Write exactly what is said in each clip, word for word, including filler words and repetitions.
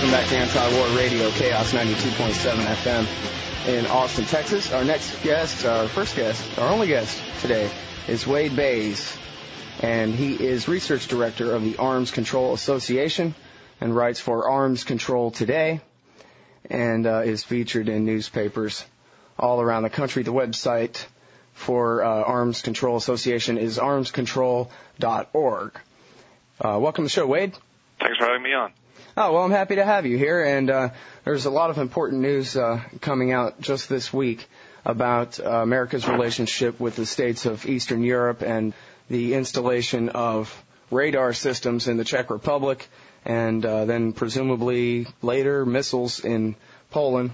Welcome back to Anti-War Radio, Chaos ninety-two point seven F M in Austin, Texas. Our next guest, our first guest, our only guest today is Wade Bays, and he is research director of the Arms Control Association and writes for Arms Control Today and uh, is featured in newspapers all around the country. The website for uh, Arms Control Association is arms control dot org. Uh, welcome to the show, Wade. Thanks for having me on. Oh, well, I'm happy to have you here, and uh, there's a lot of important news uh, coming out just this week about uh, America's relationship with the states of Eastern Europe and the installation of radar systems in the Czech Republic, and uh, then presumably later missiles in Poland.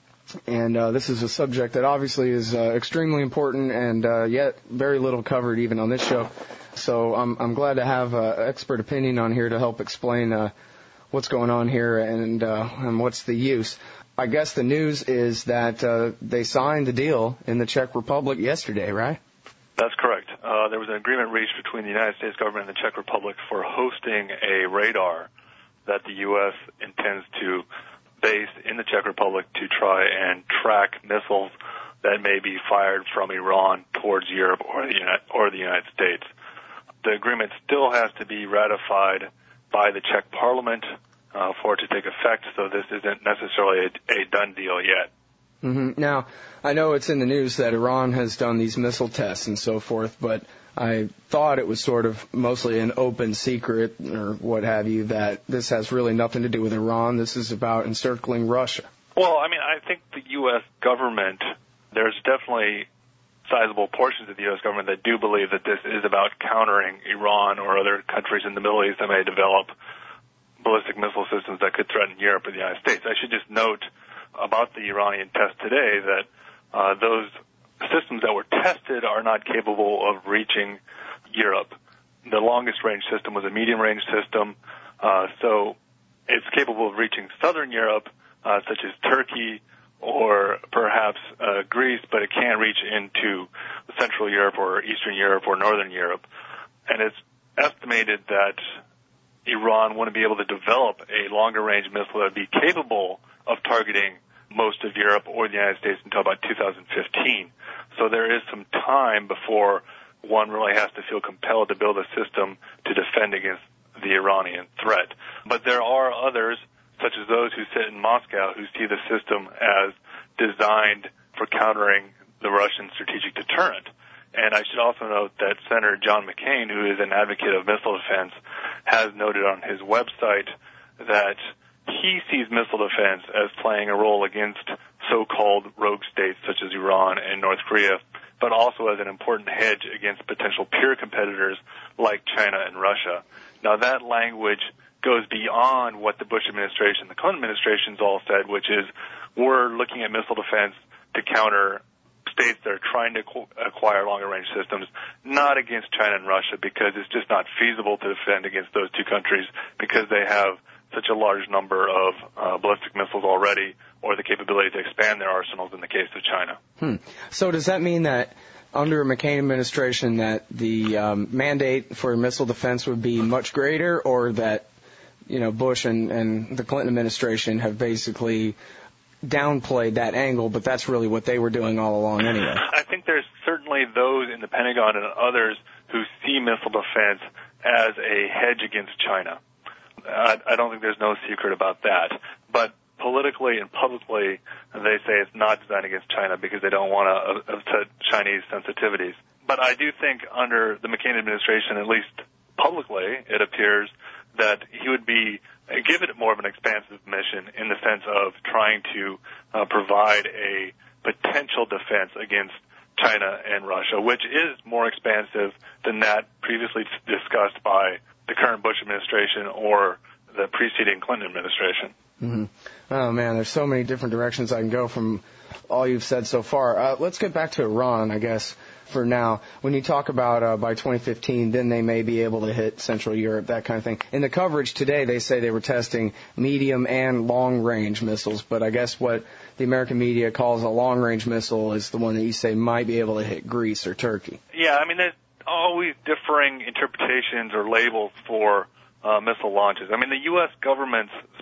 And uh, this is a subject that obviously is uh, extremely important and uh, yet very little covered even on this show. So I'm, I'm glad to have an uh, expert opinion on here to help explain uh, what's going on here and uh, and what's the use. I guess the news is that uh, they signed the deal in the Czech Republic yesterday, right? That's correct. Uh, there was an agreement reached between the United States government and the Czech Republic for hosting a radar that the U S intends to base in the Czech Republic to try and track missiles that may be fired from Iran towards Europe or the United, or the United States. The agreement still has to be ratified by the Czech Parliament uh, for it to take effect, so this isn't necessarily a, a done deal yet. Mm-hmm. Now, I know it's in the news that Iran has done these missile tests and so forth, but I thought it was sort of mostly an open secret or what have you, that this has really nothing to do with Iran. This is about encircling Russia. Well, I mean, I think the U S government, there's definitely sizable portions of the U S government that do believe that this is about countering Iran or other countries in the Middle East that may develop ballistic missile systems that could threaten Europe or the United States. I should just note about the Iranian test today that uh, those systems that were tested are not capable of reaching Europe. The longest range system was a medium range system, uh, so it's capable of reaching southern Europe, uh, such as Turkey, or perhaps uh, Greece, but it can't reach into Central Europe or Eastern Europe or Northern Europe. And it's estimated that Iran wouldn't be able to develop a longer-range missile that would be capable of targeting most of Europe or the United States until about two thousand fifteen. So there is some time before one really has to feel compelled to build a system to defend against the Iranian threat. But there are others, such as those who sit in Moscow, who see the system as designed for countering the Russian strategic deterrent. And I should also note that Senator John McCain, who is an advocate of missile defense, has noted on his website that he sees missile defense as playing a role against so-called rogue states such as Iran and North Korea, but also as an important hedge against potential peer competitors like China and Russia. Now, that language goes beyond what the Bush administration, the Clinton administration's all said, which is we're looking at missile defense to counter states that are trying to acquire longer-range systems, not against China and Russia, because it's just not feasible to defend against those two countries because they have such a large number of uh, ballistic missiles already, or the capability to expand their arsenals in the case of China. Hmm. So does that mean that under a McCain administration that the um, mandate for missile defense would be much greater, or that, you know, Bush and, and the Clinton administration have basically downplayed that angle, but that's really what they were doing all along anyway? I think there's certainly those in the Pentagon and others who see missile defense as a hedge against China. I, I don't think there's no secret about that. But politically and publicly, they say it's not designed against China because they don't want to upset Chinese sensitivities. But I do think under the McCain administration, at least publicly, it appears that he would be give it more of an expansive mission in the sense of trying to uh, provide a potential defense against China and Russia, which is more expansive than that previously discussed by the current Bush administration or the preceding Clinton administration. Mm-hmm. Oh, man, there's so many different directions I can go from all you've said so far. Uh, let's get back to Iran, I guess, for now. When you talk about uh, by twenty fifteen, then they may be able to hit Central Europe, that kind of thing. In the coverage today, they say they were testing medium and long-range missiles, but I guess what the American media calls a long-range missile is the one that you say might be able to hit Greece or Turkey. Yeah, I mean, there's always differing interpretations or labels for uh, missile launches. I mean, the U S government's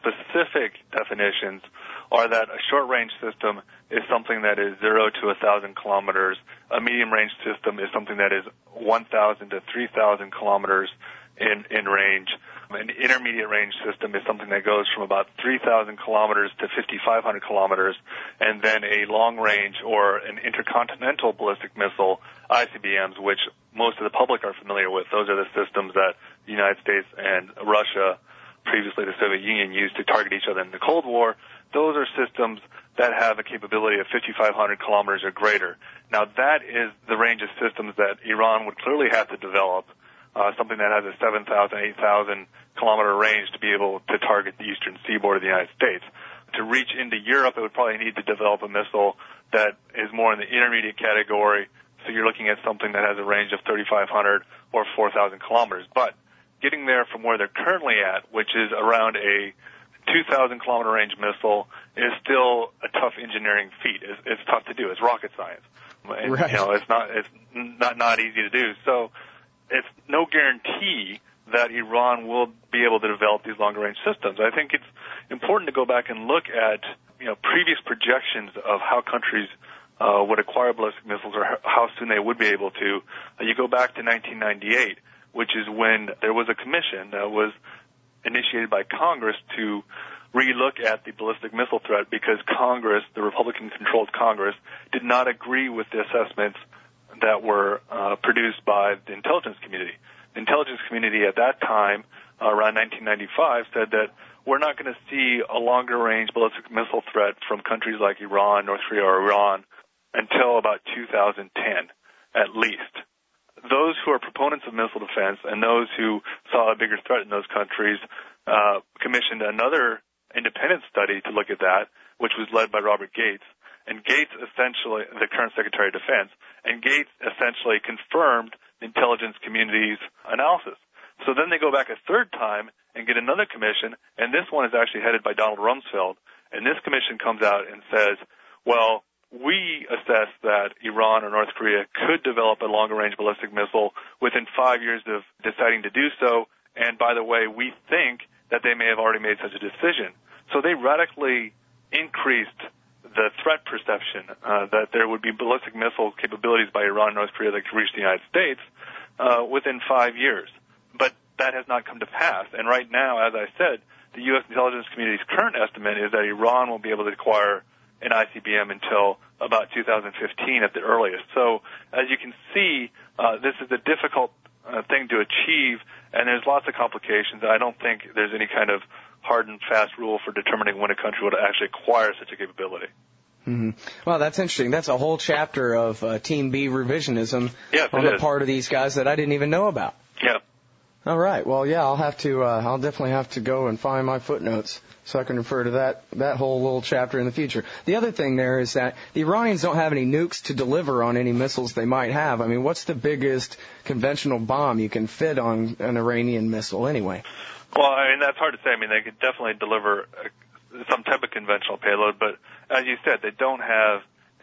specific definitions are that a short-range system is something that is zero to one thousand kilometers. A medium-range system is something that is one thousand to three thousand kilometers in, in range. An intermediate-range system is something that goes from about three thousand kilometers to fifty-five hundred kilometers. And then a long-range or an intercontinental ballistic missile, I C B Ms, which most of the public are familiar with. Those are the systems that the United States and Russia, previously the Soviet Union, used to target each other in the Cold War. Those are systems that have a capability of fifty-five hundred kilometers or greater. Now, that is the range of systems that Iran would clearly have to develop, uh, something that has a seven thousand, eight thousand kilometer range to be able to target the eastern seaboard of the United States. To reach into Europe, it would probably need to develop a missile that is more in the intermediate category. So you're looking at something that has a range of thirty-five hundred or four thousand kilometers. But getting there from where they're currently at, which is around a two thousand kilometer range missile, is still a tough engineering feat. It's, it's tough to do. It's rocket science. And, right. You know, it's not it's not not easy to do. So it's no guarantee that Iran will be able to develop these longer range systems. I think it's important to go back and look at you know previous projections of how countries uh, would acquire ballistic missiles or how soon they would be able to. Uh, you go back to nineteen ninety-eight, which is when there was a commission that was initiated by Congress to relook at the ballistic missile threat because Congress, the Republican-controlled Congress, did not agree with the assessments that were uh, produced by the intelligence community. The intelligence community at that time, uh, around nineteen ninety-five, said that we're not going to see a longer-range ballistic missile threat from countries like Iran, North Korea, or Iran until about two thousand ten, at least. Those who are proponents of missile defense and those who saw a bigger threat in those countries uh, commissioned another independent study to look at that, which was led by Robert Gates. And Gates essentially, the current Secretary of Defense, and Gates essentially confirmed the intelligence community's analysis. So then they go back a third time and get another commission, and this one is actually headed by Donald Rumsfeld. And this commission comes out and says, well, we assess that Iran or North Korea could develop a longer-range ballistic missile within five years of deciding to do so. And by the way, we think that they may have already made such a decision. So they radically increased the threat perception uh, that there would be ballistic missile capabilities by Iran and North Korea that could reach the United States uh, within five years. But that has not come to pass. And right now, as I said, the U S intelligence community's current estimate is that Iran will be able to acquire an I C B M until about two thousand fifteen at the earliest. So as you can see, uh, this is a difficult uh, thing to achieve, and there's lots of complications. I don't think there's any kind of hard and fast rule for determining when a country would actually acquire such a capability. Mm-hmm. Well, that's interesting. That's a whole chapter of uh, Team B revisionism yes, on the is. part of these guys that I didn't even know about. Yeah. All right. Well, yeah, I'll have to. Uh, I'll definitely have to go and find my footnotes so I can refer to that that whole little chapter in the future. The other thing there is that the Iranians don't have any nukes to deliver on any missiles they might have. I mean, what's the biggest conventional bomb you can fit on an Iranian missile anyway? Well, I mean, that's hard to say. I mean, they could definitely deliver a, some type of conventional payload, but as you said, they don't have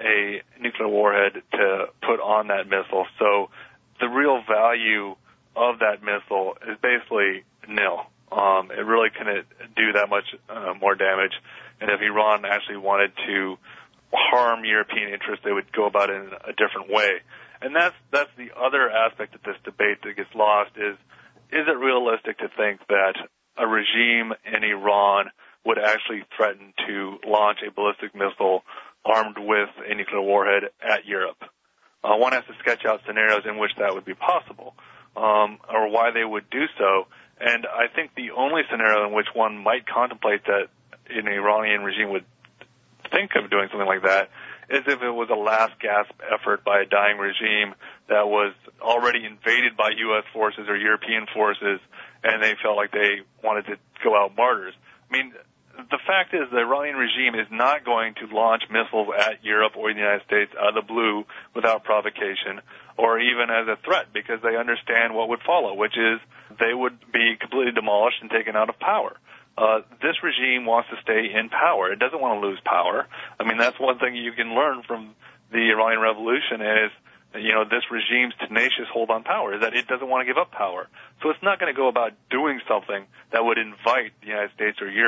a nuclear warhead to put on that missile. So the real value of that missile is basically nil. Um, it really couldn't do that much uh, more damage. And if Iran actually wanted to harm European interests, they would go about it in a different way. And that's that's the other aspect of this debate that gets lost is, is it realistic to think that a regime in Iran would actually threaten to launch a ballistic missile armed with a nuclear warhead at Europe? Uh, one has to sketch out scenarios in which that would be possible, um, or why they would do so. And I think the only scenario in which one might contemplate that an Iranian regime would think of doing something like that is if it was a last gasp effort by a dying regime that was already invaded by U S forces or European forces, and they felt like they wanted to go out martyrs. I mean, the fact is the Iranian regime is not going to launch missiles at Europe or the United States out of the blue without provocation or even as a threat, because they understand what would follow, which is they would be completely demolished and taken out of power. Uh, this regime wants to stay in power. It doesn't want to lose power. I mean, that's one thing you can learn from the Iranian Revolution is, you know, this regime's tenacious hold on power, is that it doesn't want to give up power. So it's not going to go about doing something that would invite the United States or Europe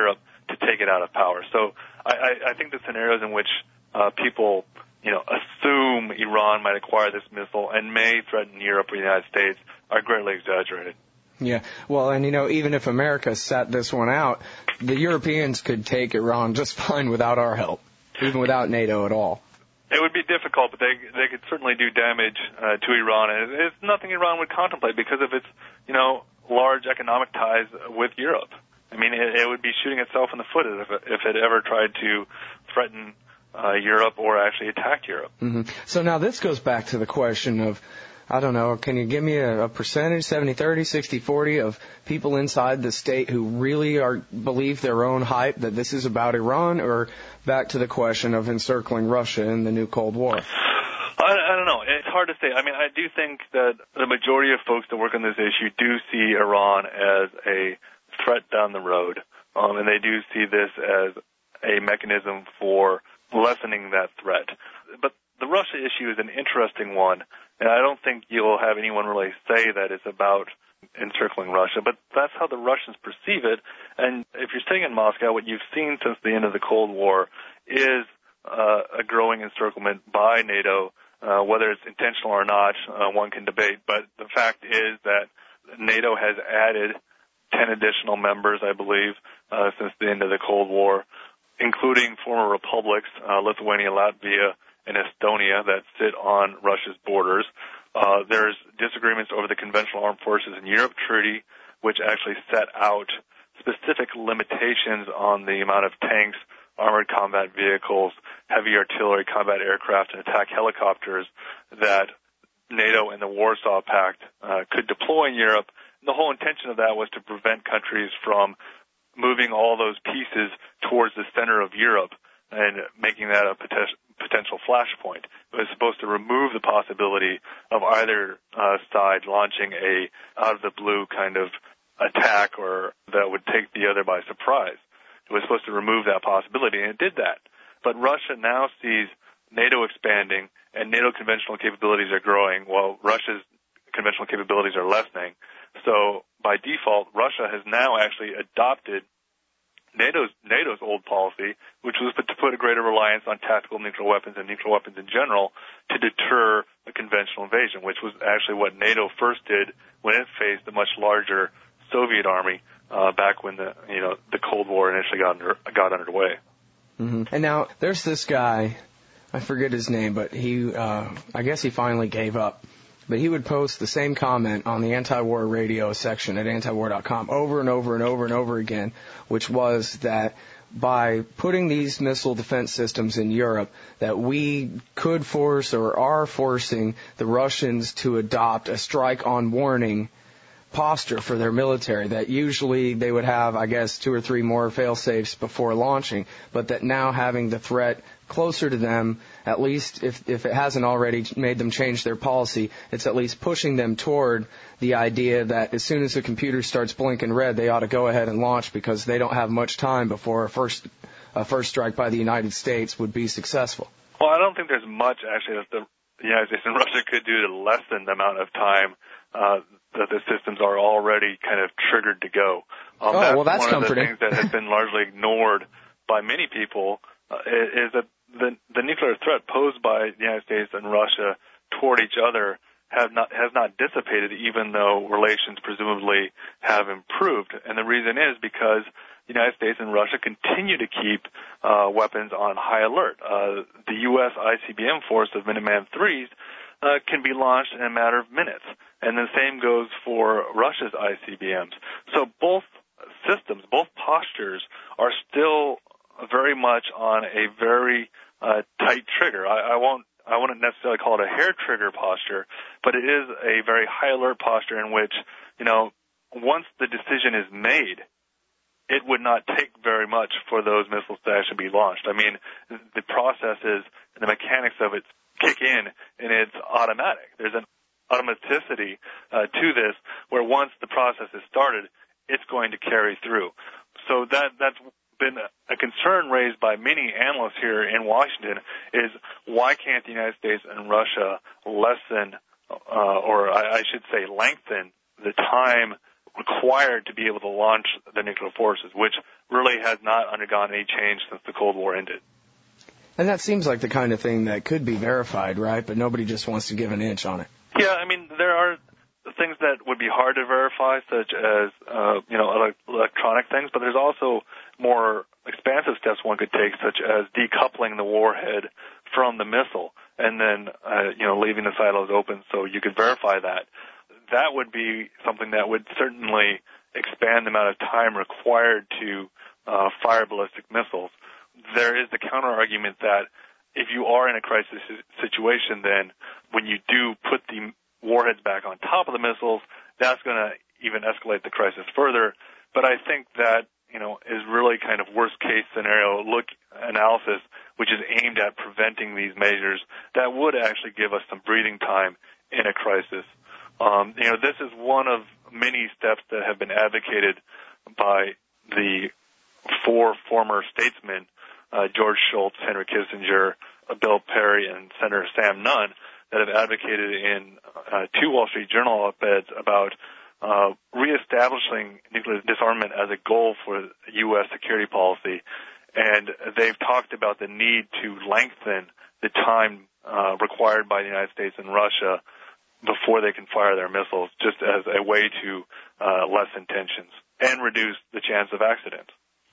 to take it out of power. So I, I, I think the scenarios in which uh, people, you know, assume Iran might acquire this missile and may threaten Europe or the United States are greatly exaggerated. Yeah, well, and, you know, even if America sat this one out, the Europeans could take Iran just fine without our help, even without NATO at all. It would be difficult, but they they could certainly do damage uh, to Iran. And it's nothing Iran would contemplate because of its, you know, large economic ties with Europe. I mean, it, it would be shooting itself in the foot if it, if it ever tried to threaten uh, Europe or actually attack Europe. Mm-hmm. So now this goes back to the question of, I don't know, can you give me a, a percentage, seventy thirty, sixty forty, of people inside the state who really are believe their own hype that this is about Iran, or back to the question of encircling Russia in the new Cold War? I, I don't know. It's hard to say. I mean, I do think that the majority of folks that work on this issue do see Iran as a threat down the road, um, and they do see this as a mechanism for lessening that threat. But the Russia issue is an interesting one. And I don't think you'll have anyone really say that it's about encircling Russia, but that's how the Russians perceive it. And if you're sitting in Moscow, what you've seen since the end of the Cold War is uh, a growing encirclement by NATO. Uh, whether it's intentional or not, uh, one can debate. But the fact is that NATO has added ten additional members, I believe, uh, since the end of the Cold War, including former republics, uh, Lithuania, Latvia, and Estonia that sit on Russia's borders. Uh, there's disagreements over the Conventional Armed Forces in Europe Treaty, which actually set out specific limitations on the amount of tanks, armored combat vehicles, heavy artillery, combat aircraft, and attack helicopters that NATO and the Warsaw Pact uh, could deploy in Europe. And the whole intention of that was to prevent countries from moving all those pieces towards the center of Europe and making that a potential potential flashpoint. It was supposed to remove the possibility of either uh, side launching a out-of-the-blue kind of attack or that would take the other by surprise. It was supposed to remove that possibility, and it did that. But Russia now sees NATO expanding, and NATO conventional capabilities are growing, while Russia's conventional capabilities are lessening. So by default, Russia has now actually adopted NATO's, NATO's old policy, which was to put a greater reliance on tactical nuclear weapons and nuclear weapons in general to deter a conventional invasion, which was actually what NATO first did when it faced a much larger Soviet army uh, back when the you know the Cold War initially got under, got underway. Mm-hmm. And now there's this guy, I forget his name, but he uh, I guess he finally gave up. But he would post the same comment on the anti-war radio section at anti-war dot com over and over and over and over again, which was that by putting these missile defense systems in Europe, that we could force or are forcing the Russians to adopt a strike on warning posture for their military, that usually they would have, I guess, two or three more fail-safes before launching, but that now having the threat closer to them, at least if, if it hasn't already made them change their policy, it's at least pushing them toward the idea that as soon as the computer starts blinking red, they ought to go ahead and launch because they don't have much time before a first, a first strike by the United States would be successful. Well, I don't think there's much, actually, that the United States and Russia could do to lessen the amount of time uh, that the systems are already kind of triggered to go. Um, oh, that's well, that's one comforting. of the things that has been largely ignored by many people uh, is that the, the nuclear threat posed by the United States and Russia toward each other have not, has not dissipated, even though relations presumably have improved. And the reason is because the United States and Russia continue to keep uh, weapons on high alert. Uh, the U S I C B M force of Minuteman threes uh, can be launched in a matter of minutes. And the same goes for Russia's I C B Ms. So both systems, both postures are still very much on a very uh, tight trigger. I, I won't I wouldn't necessarily call it a hair trigger posture, but it is a very high alert posture in which, you know, once the decision is made, it would not take very much for those missiles to actually be launched. I mean, the processes and the mechanics of it kick in, and it's automatic. There's an automaticity uh, to this where once the process is started, it's going to carry through. So that that's been a concern raised by many analysts here in Washington is why can't the United States and Russia lessen, uh, or I, I should say lengthen, the time required to be able to launch the nuclear forces, which really has not undergone any change since the Cold War ended. And that seems like the kind of thing that could be verified, right? But nobody just wants to give an inch on it. Yeah, I mean, there are things that would be hard to verify, such as, uh, you know, ele- electronic things, but there's also more expansive steps one could take, such as decoupling the warhead from the missile and then, uh, you know, leaving the silos open so you could verify that. That would be something that would certainly expand the amount of time required to uh, fire ballistic missiles. There is the counter-argument that if you are in a crisis situation, then when you do put the warheads back on top of the missiles, that's going to even escalate the crisis further. But I think that, you know, is really kind of worst-case scenario look analysis, which is aimed at preventing these measures that would actually give us some breathing time in a crisis. Um, you know, this is one of many steps that have been advocated by the four former statesmen, uh, George Shultz, Henry Kissinger, uh, Bill Perry, and Senator Sam Nunn, that have advocated in uh, two Wall Street Journal op-eds about uh, reestablishing nuclear disarmament as a goal for U S security policy. And they've talked about the need to lengthen the time uh, required by the United States and Russia before they can fire their missiles, just as a way to uh, lessen tensions and reduce the chance of accidents.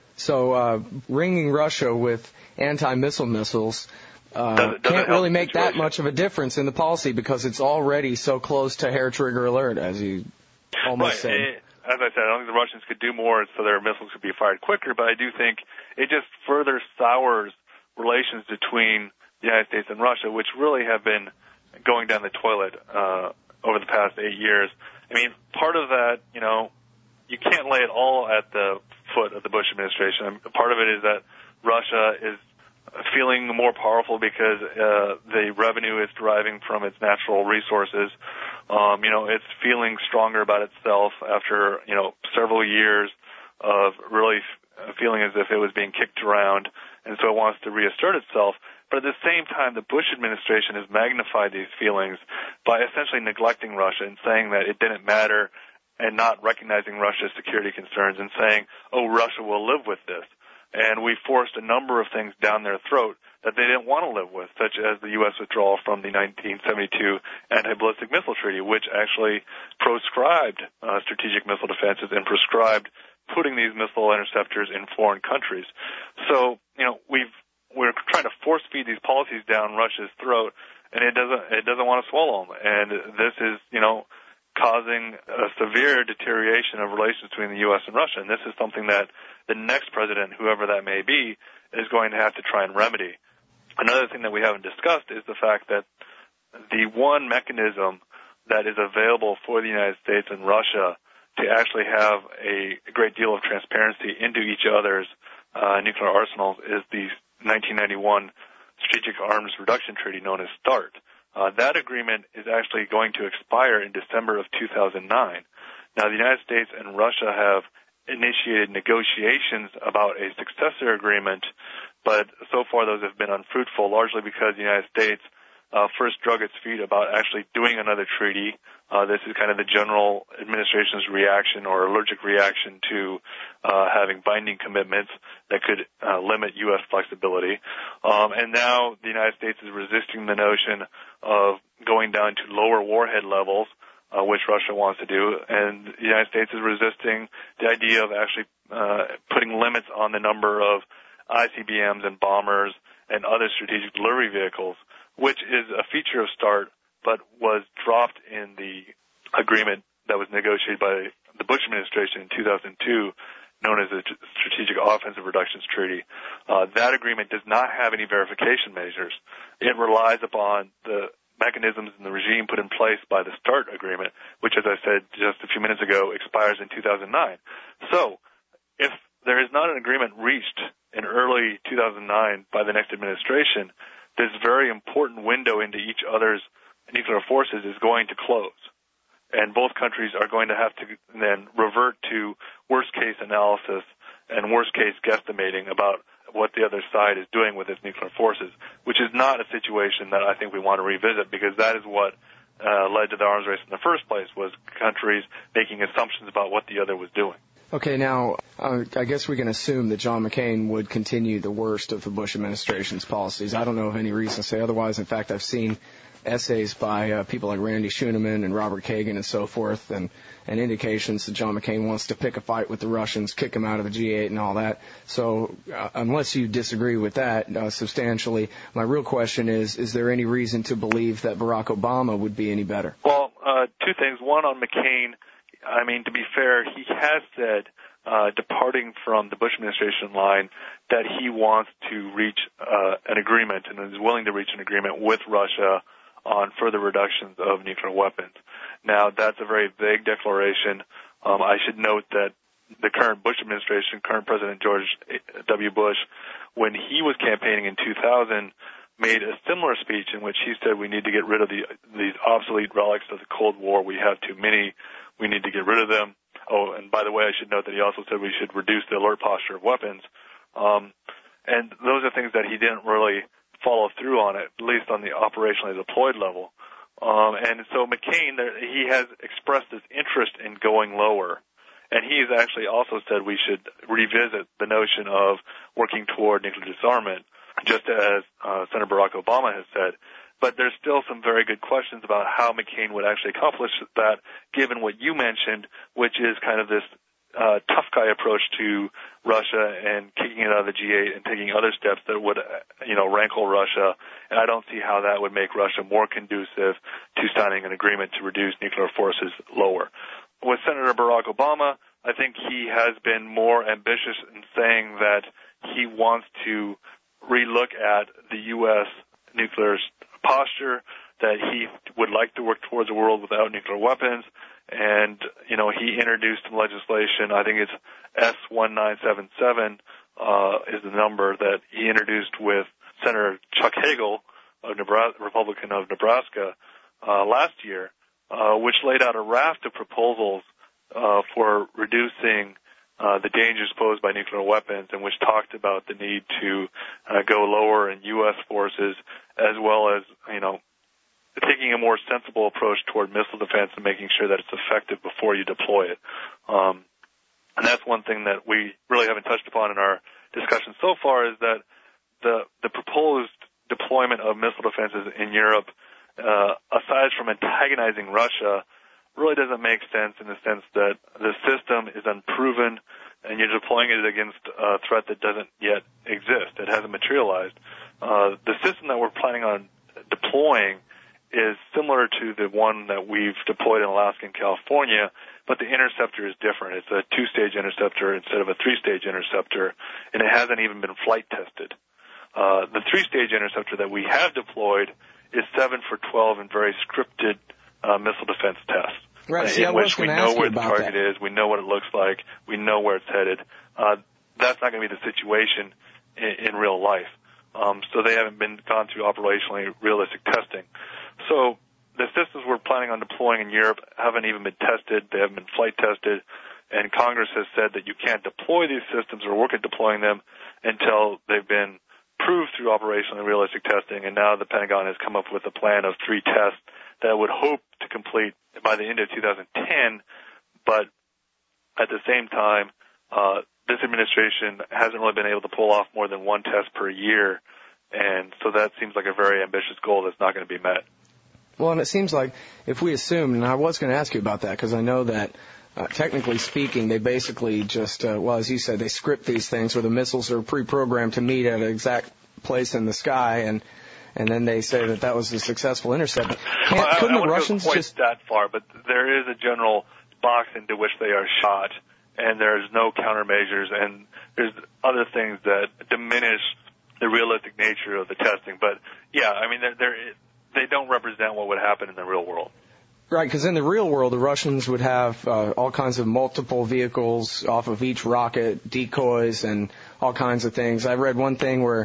So uh, ringing Russia with anti-missile missiles uh, doesn't, doesn't can't really make situation. that much of a difference in the policy because it's already so close to hair trigger alert, as you almost right. said. It, as I said, I don't think the Russians could do more so their missiles could be fired quicker, but I do think it just further sours relations between the United States and Russia, which really have been going down the toilet uh, over the past eight years. I mean, part of that, you know, you can't lay it all at the foot of the Bush administration. I mean, part of it is that Russia is feeling more powerful because uh, the revenue is deriving from its natural resources. Um, you know, it's feeling stronger about itself after, you know, several years of really f- feeling as if it was being kicked around, and so it wants to reassert itself. But at the same time, the Bush administration has magnified these feelings by essentially neglecting Russia and saying that it didn't matter and not recognizing Russia's security concerns and saying, oh, Russia will live with this. And we forced a number of things down their throat that they didn't want to live with, such as the U S withdrawal from the nineteen seventy-two Anti-Ballistic Missile Treaty, which actually proscribed uh, strategic missile defenses and prescribed putting these missile interceptors in foreign countries. So, you know, we've we're trying to force feed these policies down Russia's throat, and it doesn't it doesn't want to swallow them. And this is, you know, causing a severe deterioration of relations between the U S and Russia. And this is something that the next president, whoever that may be, is going to have to try and remedy. Another thing that we haven't discussed is the fact that the one mechanism that is available for the United States and Russia to actually have a great deal of transparency into each other's uh, nuclear arsenals is the nineteen ninety-one Strategic Arms Reduction Treaty, known as START. Uh, that agreement is actually going to expire in December of two thousand nine. Now, the United States and Russia have initiated negotiations about a successor agreement, but so far those have been unfruitful, largely because the United States uh, first drug its feet about actually doing another treaty. Uh, this is kind of the general administration's reaction or allergic reaction to uh, having binding commitments that could uh, limit U S flexibility. Um, and now the United States is resisting the notion of going down to lower warhead levels, uh, which Russia wants to do, and the United States is resisting the idea of actually uh, putting limits on the number of I C B Ms and bombers and other strategic delivery vehicles, which is a feature of START, but was dropped in the agreement that was negotiated by the Bush administration in two thousand two, known as the Strategic Offensive Reductions Treaty. Uh, that agreement does not have any verification measures. It relies upon the mechanisms and the regime put in place by the START agreement, which, as I said just a few minutes ago, expires in two thousand nine. So if there is not an agreement reached in early two thousand nine by the next administration, this very important window into each other's nuclear forces is going to close. And both countries are going to have to then revert to worst-case analysis and worst-case guesstimating about what the other side is doing with its nuclear forces, which is not a situation that I think we want to revisit, because that is what uh, led to the arms race in the first place, was countries making assumptions about what the other was doing. Okay, now, uh, I guess we can assume that John McCain would continue the worst of the Bush administration's policies. I don't know of any reason to say otherwise. In fact, I've seen essays by uh, people like Randy Schuneman and Robert Kagan and so forth, and, and indications that John McCain wants to pick a fight with the Russians, kick them out of the G eight and all that. So uh, unless you disagree with that uh, substantially, my real question is, is there any reason to believe that Barack Obama would be any better? Well, uh, two things. One, on McCain, I mean, to be fair, he has said, uh, departing from the Bush administration line, that he wants to reach uh, an agreement and is willing to reach an agreement with Russia on further reductions of nuclear weapons. Now, that's a very vague declaration. Um, I should note that the current Bush administration, current President George W. Bush, when he was campaigning in two thousand, made a similar speech in which he said we need to get rid of the, these obsolete relics of the Cold War. We have too many. We need to get rid of them. Oh, and by the way, I should note that he also said we should reduce the alert posture of weapons. Um, and those are things that he didn't really follow through on, at least on the operationally deployed level. Um, and so McCain, he has expressed his interest in going lower. And he has actually also said we should revisit the notion of working toward nuclear disarmament, just as uh, Senator Barack Obama has said. But there's still some very good questions about how McCain would actually accomplish that, given what you mentioned, which is kind of this uh, tough guy approach to Russia and kicking it out of the G eight and taking other steps that would, you know, rankle Russia. And I don't see how that would make Russia more conducive to signing an agreement to reduce nuclear forces lower. With Senator Barack Obama, I think he has been more ambitious in saying that he wants to relook at the U S nuclear posture, that he would like to work towards a world without nuclear weapons. And, you know, he introduced some legislation, I think it's S one nine seven seven uh, is the number that he introduced with Senator Chuck Hagel, a Nebraska, Republican of Nebraska, uh, last year, uh, which laid out a raft of proposals uh, for reducing uh, the dangers posed by nuclear weapons, and which talked about the need to uh, go lower in U S forces, as well as, you know, taking a more sensible approach toward missile defense and making sure that it's effective before you deploy it. Um, and that's one thing that we really haven't touched upon in our discussion so far, is that the the proposed deployment of missile defenses in Europe, uh, aside from antagonizing Russia, really doesn't make sense in the sense that the system is unproven and you're deploying it against a threat that doesn't yet exist. It hasn't materialized. Uh, the system that we're planning on deploying is similar to the one that we've deployed in Alaska and California, but the interceptor is different. It's a two-stage interceptor instead of a three-stage interceptor, and it hasn't even been flight tested. Uh, the three-stage interceptor that we have deployed is seven for twelve and very scripted uh, missile defense tests. Right, uh, see, in I which was we know where the about target that. is, we know what it looks like, we know where it's headed. Uh, that's not going to be the situation in, in real life. Um, so they haven't been gone through operationally realistic testing. So the systems we're planning on deploying in Europe haven't even been tested. They haven't been flight tested. And Congress has said that you can't deploy these systems or work at deploying them until they've been proved through operationally realistic testing. And now the Pentagon has come up with a plan of three tests that would hope to complete by the end of two thousand ten. But at the same time, uh, this administration hasn't really been able to pull off more than one test per year. And so that seems like a very ambitious goal that's not going to be met. Well, and it seems like if we assume, and I was going to ask you about that because I know that uh, technically speaking, they basically just, uh, well, as you said, they script these things where the missiles are pre-programmed to meet at an exact place in the sky, and and then they say that that was a successful intercept. Can't, well, I, couldn't I the Russians go quite just that far? But there is a general box into which they are shot, and there's no countermeasures, and there's other things that diminish the realistic nature of the testing. But yeah, I mean, they're, they're, they don't represent what would happen in the real world. Right, because in the real world, the Russians would have uh, all kinds of multiple vehicles off of each rocket, decoys, and all kinds of things. I read one thing where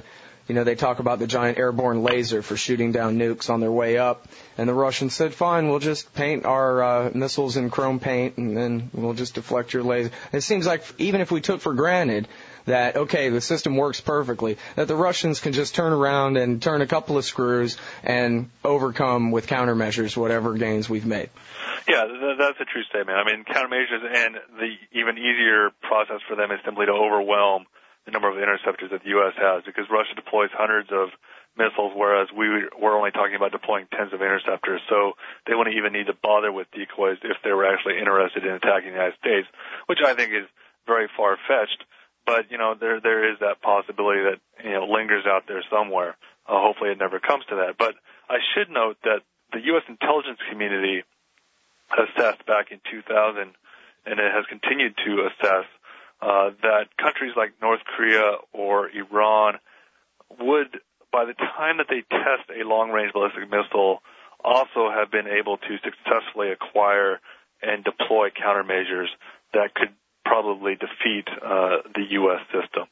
You know, they talk about the giant airborne laser for shooting down nukes on their way up. And the Russians said, fine, we'll just paint our uh, missiles in chrome paint, and then we'll just deflect your laser. It seems like even if we took for granted that, okay, the system works perfectly, that the Russians can just turn around and turn a couple of screws and overcome with countermeasures whatever gains we've made. Yeah, that's a true statement. I mean, countermeasures, and the even easier process for them is simply to overwhelm the number of interceptors that the U S has, because Russia deploys hundreds of missiles, whereas we were only talking about deploying tens of interceptors. So they wouldn't even need to bother with decoys if they were actually interested in attacking the United States, which I think is very far-fetched. But, you know, there there is that possibility that, you know, lingers out there somewhere. Uh, hopefully it never comes to that. But I should note that the U S intelligence community assessed back in two thousand, and it has continued to assess, uh, that countries like North Korea or Iran would, by the time that they test a long-range ballistic missile, also have been able to successfully acquire and deploy countermeasures that could probably defeat uh, the U S system.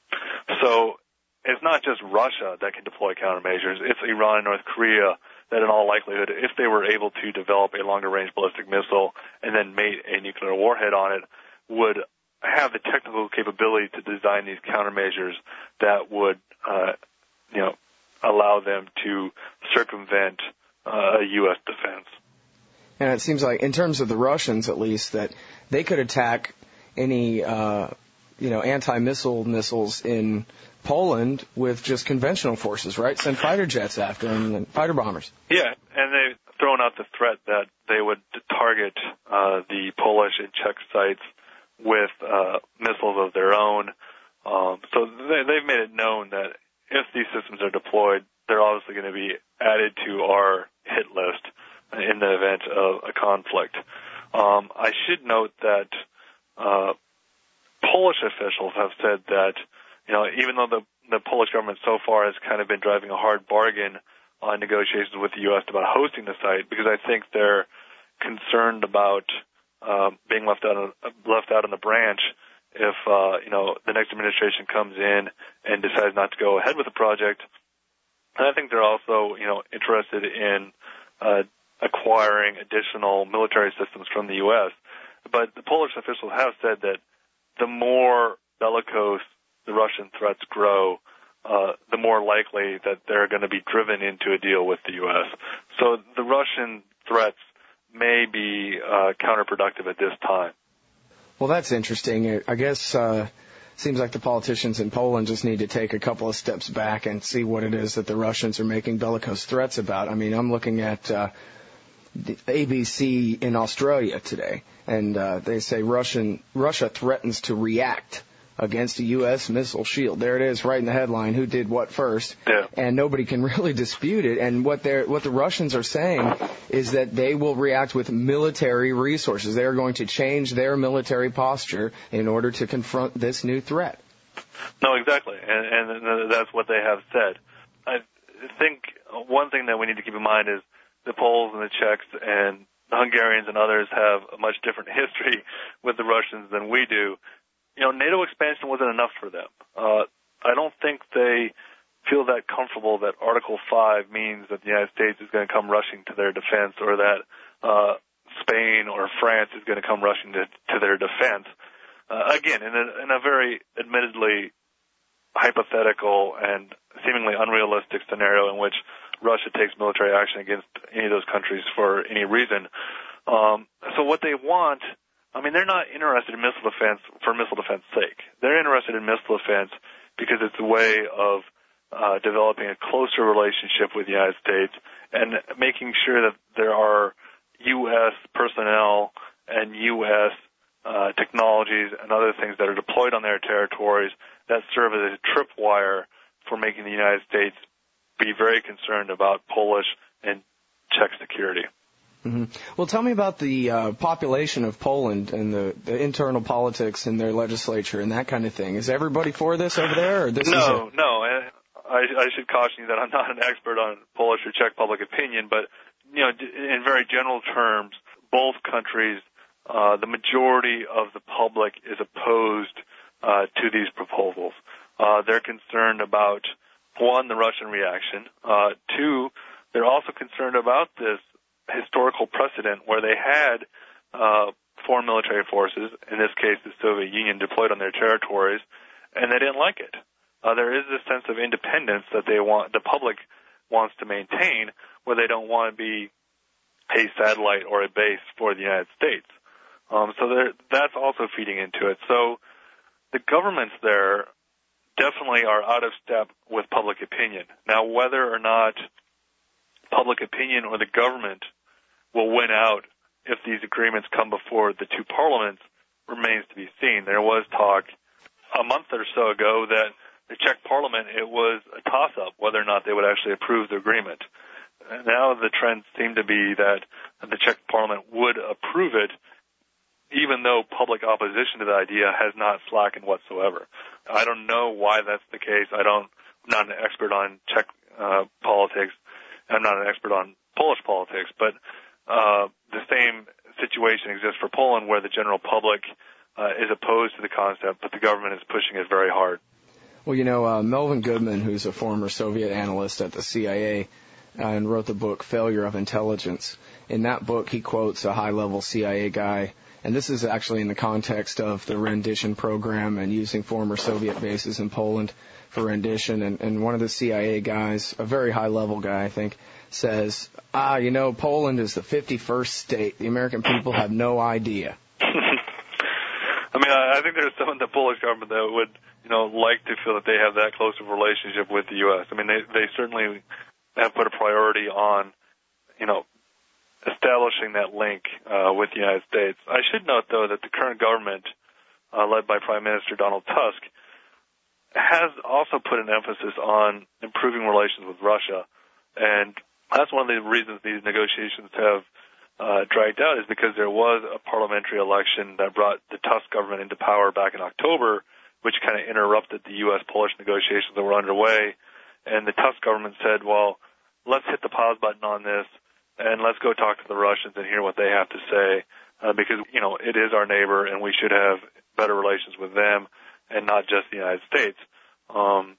So it's not just Russia that can deploy countermeasures. It's Iran and North Korea that in all likelihood, if they were able to develop a longer-range ballistic missile and then mate a nuclear warhead on it, would have the technical capability to design these countermeasures that would, uh, you know, allow them to circumvent uh, a U S defense. And it seems like, in terms of the Russians at least, that they could attack any, uh, you know, anti-missile missiles in Poland with just conventional forces, right? Send fighter jets after them and fighter bombers. Yeah, and they've thrown out the threat that they would target uh, the Polish and Czech sites with uh, missiles of their own. Um, so they, they've made it known that if these systems are deployed, they're obviously going to be added to our hit list in the event of a conflict. Um, I should note that uh, Polish officials have said that, you know, even though the, the Polish government so far has kind of been driving a hard bargain on negotiations with the U S about hosting the site, because I think they're concerned about um, being left out of, left out on the branch if, uh, you know, the next administration comes in and decides not to go ahead with the project. And I think they're also, you know, interested in uh, acquiring additional military systems from the U S. But the Polish officials have said that the more bellicose the Russian threats grow, uh, the more likely that they're going to be driven into a deal with the U S. So the Russian threats may be uh, counterproductive at this time. Well, that's interesting. I guess uh seems like the politicians in Poland just need to take a couple of steps back and see what it is that the Russians are making bellicose threats about. I mean, I'm looking at uh, the A B C in Australia today, and uh, they say Russian Russia threatens to react against a U S missile shield. There it is, right in the headline. Who did what first? Yeah. And nobody can really dispute it. And what they're what the Russians are saying is that they will react with military resources. They are going to change their military posture in order to confront this new threat. No, exactly, and, and that's what they have said. I think one thing that we need to keep in mind is the Poles and the Czechs and the Hungarians and others have a much different history with the Russians than we do. You know, NATO expansion wasn't enough for them. Uh, I don't think they feel that comfortable that Article five means that the United States is going to come rushing to their defense, or that uh, Spain or France is going to come rushing to, to their defense. Uh, again, in a, in a very admittedly hypothetical and seemingly unrealistic scenario in which Russia takes military action against any of those countries for any reason. Um, so what they want, I mean, they're not interested in missile defense for missile defense sake. They're interested in missile defense because it's a way of uh, developing a closer relationship with the United States and making sure that there are U S personnel and U S uh, technologies and other things that are deployed on their territories that serve as a tripwire for making the United States be very concerned about Polish and Czech security. Mm-hmm. Well, tell me about the uh, population of Poland and the, the internal politics in their legislature and that kind of thing. Is everybody for this over there? Or this no, is a... no. I, I should caution you that I'm not an expert on Polish or Czech public opinion, but you know, in very general terms, both countries, uh, the majority of the public is opposed uh, to these proposals. Uh, they're concerned about one, the Russian reaction. Uh, two, they're also concerned about this historical precedent where they had uh, foreign military forces, in this case the Soviet Union, deployed on their territories, and they didn't like it. Uh, there is this sense of independence that they want, the public wants to maintain, where they don't want to be a satellite or a base for the United States. Um, so that's also feeding into it. So the governments there definitely are out of step with public opinion. Now, whether or not public opinion or the government will win out if these agreements come before the two parliaments remains to be seen. There was talk a month or so ago that the Czech parliament, it was a toss-up whether or not they would actually approve the agreement. And now the trends seem to be that the Czech parliament would approve it, even though public opposition to the idea has not slackened whatsoever. I don't know why that's the case. I don't, I'm not an expert on Czech uh, politics. I'm not an expert on Polish politics, but uh, the same situation exists for Poland, where the general public uh, is opposed to the concept, but the government is pushing it very hard. Well, you know, uh, Melvin Goodman, who's a former Soviet analyst at the C I A, uh, and wrote the book Failure of Intelligence. In that book, he quotes a high-level C I A guy, and this is actually in the context of the rendition program and using former Soviet bases in Poland for rendition. And, and one of the C I A guys, a very high-level guy, I think, says, ah, you know, Poland is the fifty-first state. The American people have no idea. I mean, I think there's some in the Polish government that would, you know, like to feel that they have that close of a relationship with the U S. I mean, they, they certainly have put a priority on, you know, establishing that link uh, with the United States. I should note, though, that the current government, uh, led by Prime Minister Donald Tusk, has also put an emphasis on improving relations with Russia. And that's one of the reasons these negotiations have uh, dragged out, is because there was a parliamentary election that brought the Tusk government into power back in October, which kind of interrupted the U S-Polish negotiations that were underway. And the Tusk government said, well, let's hit the pause button on this, and let's go talk to the Russians and hear what they have to say, uh, because, you know, it is our neighbor, and we should have better relations with them and not just the United States. Um,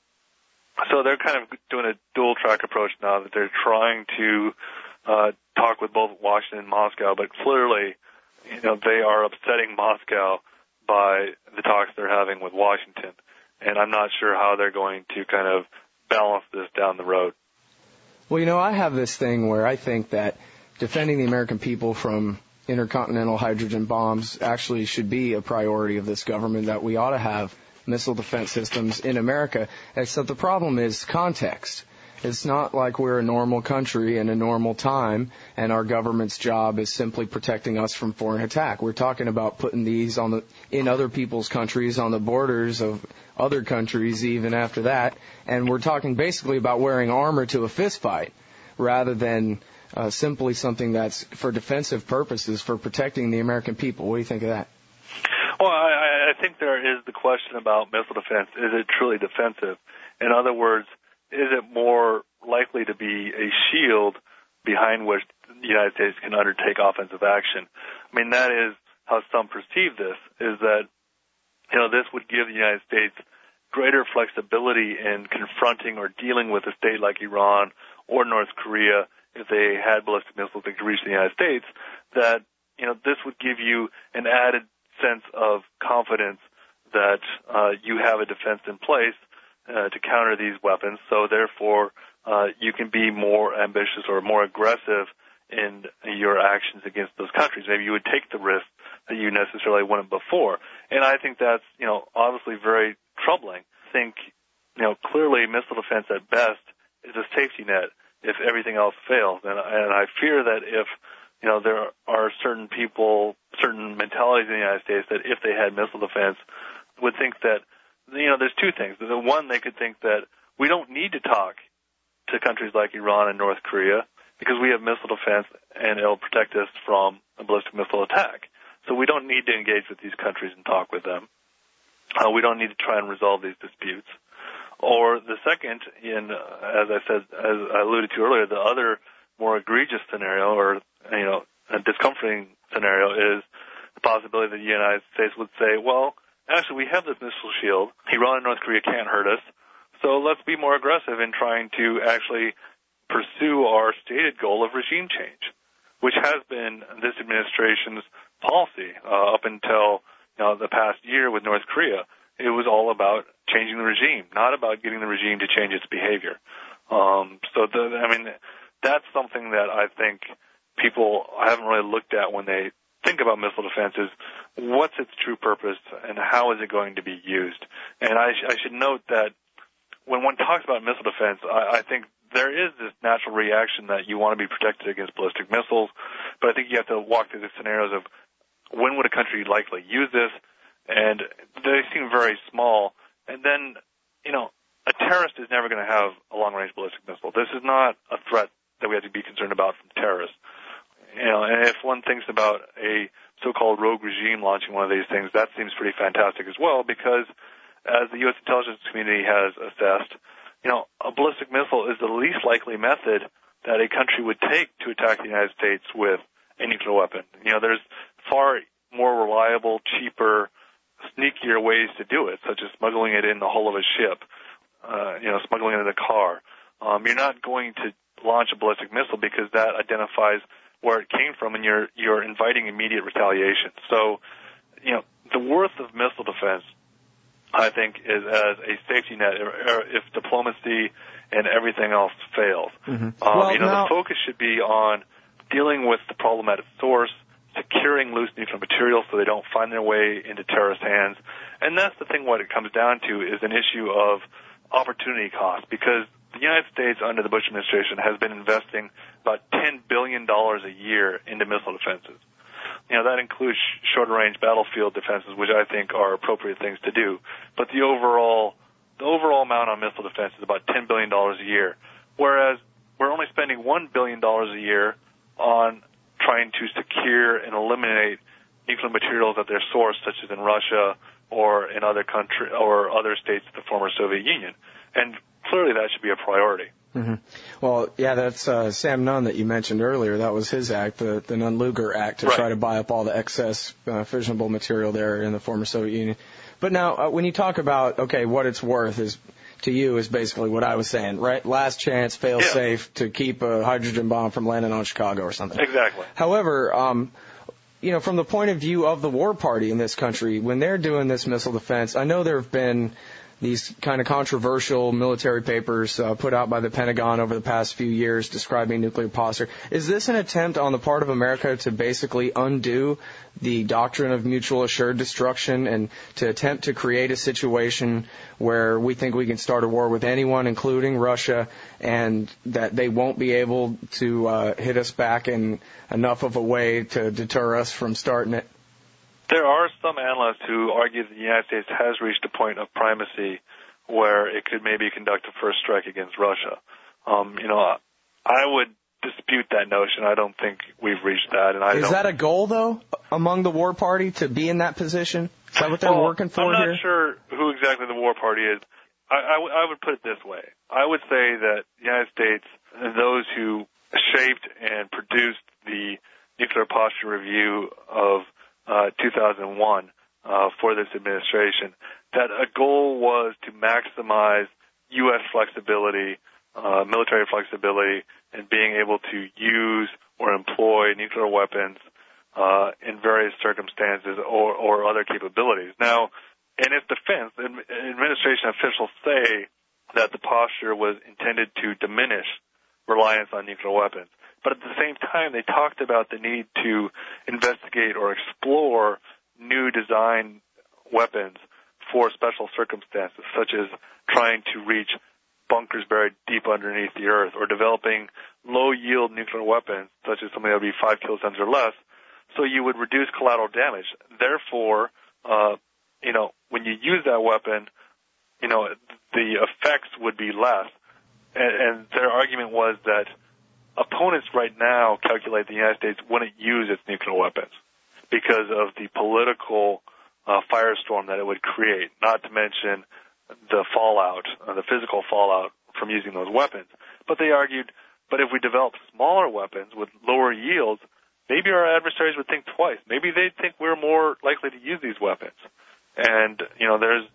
so they're kind of doing a dual-track approach now, that they're trying to uh, talk with both Washington and Moscow, but clearly, you know, they are upsetting Moscow by the talks they're having with Washington. And I'm not sure how they're going to kind of balance this down the road. Well, you know, I have this thing where I think that defending the American people from intercontinental hydrogen bombs actually should be a priority of this government, that we ought to have missile defense systems in America, except the problem is context. It's not like we're a normal country in a normal time, and our government's job is simply protecting us from foreign attack. We're talking about putting these on the in other people's countries, on the borders of other countries, even after that, and we're talking basically about wearing armor to a fist fight, rather than uh, simply something that's for defensive purposes, for protecting the American people. What do you think of that? Well, I, I think there is the question about missile defense. Is it truly defensive? In other words, is it more likely to be a shield behind which the United States can undertake offensive action? I mean, that is how some perceive this, is that, you know, this would give the United States greater flexibility in confronting or dealing with a state like Iran or North Korea if they had ballistic missiles that could reach the United States, that, you know, this would give you an added sense of confidence that uh, you have a defense in place uh, to counter these weapons. So therefore, uh, you can be more ambitious or more aggressive in your actions against those countries. Maybe you would take the risk that you necessarily wouldn't before. And I think that's, you know, obviously very troubling. I think, you know, clearly missile defense at best is a safety net if everything else fails. And, and I fear that if, you know, there are certain people, certain mentalities in the United States that if they had missile defense would think that, you know, there's two things. The one, they could think that we don't need to talk to countries like Iran and North Korea because we have missile defense and it'll protect us from a ballistic missile attack. So we don't need to engage with these countries and talk with them. Uh, we don't need to try and resolve these disputes. Or the second, in uh, as I said, as I alluded to earlier, the other more egregious scenario, or you know, a discomforting scenario, is the possibility that the United States would say, well, actually, we have this missile shield. Iran and North Korea can't hurt us, So let's be more aggressive in trying to actually pursue our stated goal of regime change, which has been this administration's policy uh, up until you know, the past year with North Korea. It was all about changing the regime, not about getting the regime to change its behavior. Um, so, the, I mean, that's something that I think people haven't really looked at when they think about missile defense is what's its true purpose and how is it going to be used. And I, sh- I should note that when one talks about missile defense, I, I think there is this natural reaction that you want to be protected against ballistic missiles, but I think you have to walk through the scenarios of when would a country likely use this, and they seem very small. And then, you know, a terrorist is never going to have a long-range ballistic missile. This is not a threat that we have to be concerned about from terrorists. You know, and if one thinks about a so-called rogue regime launching one of these things, that seems pretty fantastic as well, because as the U S intelligence community has assessed, you know, a ballistic missile is the least likely method that a country would take to attack the United States with a nuclear weapon. You know, there's far more reliable, cheaper, sneakier ways to do it, such as smuggling it in the hull of a ship, uh, you know, smuggling it in a car. Um, you're not going to launch a ballistic missile because that identifies where it came from, and you're you're inviting immediate retaliation. So, you know, the worth of missile defense, I think, is as a safety net if diplomacy and everything else fails. Mm-hmm. Um, well, you know, now, the focus should be on dealing with the problem at its source, securing loose nuclear materials so they don't find their way into terrorist hands. And that's the thing, what it comes down to is an issue of opportunity cost, because the United States under the Bush administration has been investing about ten billion dollars a year into missile defenses. You know, that includes shorter-range battlefield defenses, which I think are appropriate things to do. But the overall, the overall amount on missile defense is about ten billion dollars a year, whereas we're only spending one billion dollars a year on trying to secure and eliminate nuclear materials at their source, such as in Russia or in other country or other states of the former Soviet Union. And clearly that should be a priority. Mm-hmm. Well, yeah, that's uh, Sam Nunn that you mentioned earlier. That was his act, the, the Nunn-Lugar Act, to right. try to buy up all the excess uh, fissionable material there in the former Soviet Union. But now, uh, when you talk about, okay, what it's worth is, to you, is basically what I was saying, right? Last chance, fail yeah. safe to keep a hydrogen bomb from landing on Chicago or something. Exactly. However, um, you know, from the point of view of the war party in this country, when they're doing this missile defense, I know there have been these kind of controversial military papers uh, put out by the Pentagon over the past few years describing nuclear posture. Is this an attempt on the part of America to basically undo the doctrine of mutual assured destruction and to attempt to create a situation where we think we can start a war with anyone, including Russia, and that they won't be able to uh, hit us back in enough of a way to deter us from starting it? There are some analysts who argue that the United States has reached a point of primacy where it could maybe conduct a first strike against Russia. Um, you know, I would dispute that notion. I don't think we've reached that. And I Is don't that a goal, though, among the war party, to be in that position? Is that what they're well, working for here? I'm not here? sure who exactly the war party is. I, I, w- I would put it this way. I would say that the United States, those who shaped and produced the nuclear posture review of Uh, two thousand one uh, for this administration, that a goal was to maximize U S flexibility, uh, military flexibility, and being able to use or employ nuclear weapons uh, in various circumstances or, or other capabilities. Now, in its defense, administration officials say that the posture was intended to diminish reliance on nuclear weapons. But at the same time, they talked about the need to investigate or explore new design weapons for special circumstances, such as trying to reach bunkers buried deep underneath the earth, or developing low-yield nuclear weapons, such as something that would be five kilotons or less, so you would reduce collateral damage. Therefore, uh, you know, when you use that weapon, you know, the effects would be less. And, and their argument was that opponents right now calculate the United States wouldn't use its nuclear weapons because of the political uh, firestorm that it would create, not to mention the fallout, uh, the physical fallout from using those weapons. But they argued, but if we develop smaller weapons with lower yields, maybe our adversaries would think twice. Maybe they'd think we're more likely to use these weapons. And, you know, there's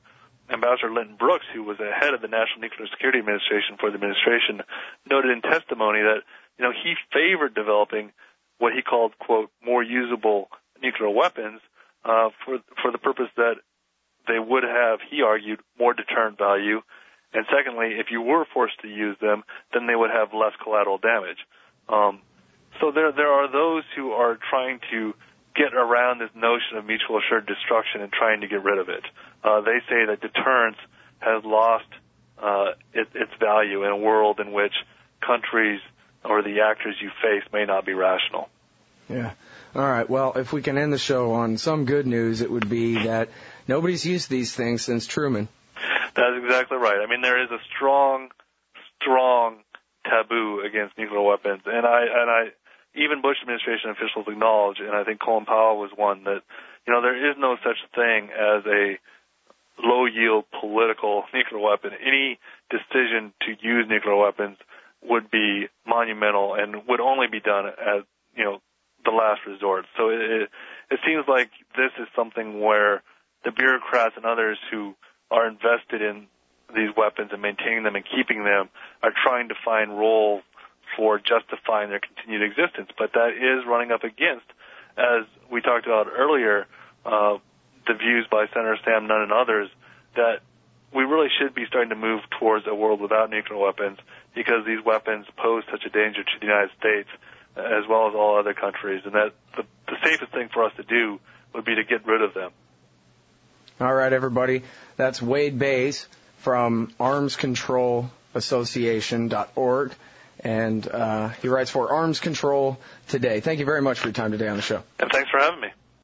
Ambassador Linton Brooks, who was the head of the National Nuclear Security Administration for the administration, noted in testimony that, you know, he favored developing what he called, quote, more usable nuclear weapons uh, for for the purpose that they would have, he argued, more deterrent value. And secondly, if you were forced to use them, then they would have less collateral damage. Um, so there there are those who are trying to get around this notion of mutual assured destruction and trying to get rid of it. Uh, they say that deterrence has lost uh, it, its value in a world in which countries or the actors you face may not be rational. Yeah. All right. Well, if we can end the show on some good news, it would be that nobody's used these things since Truman. That's exactly right. I mean, there is a strong, strong taboo against nuclear weapons, and I and I even Bush administration officials acknowledge, and I think Colin Powell was one, that, you know, there is no such thing as a low-yield political nuclear weapon. Any decision to use nuclear weapons would be monumental and would only be done as, you know, the last resort. So it, it, it seems like this is something where the bureaucrats and others who are invested in these weapons and maintaining them and keeping them are trying to find roles for justifying their continued existence. But that is running up against, as we talked about earlier, uh, the views by Senator Sam Nunn and others that we really should be starting to move towards a world without nuclear weapons, because these weapons pose such a danger to the United States as well as all other countries, and that the, the safest thing for us to do would be to get rid of them. All right, everybody. That's Wade Bays from arms control association dot org, and uh, he writes for Arms Control Today. Thank you very much for your time today on the show. And thanks for having me.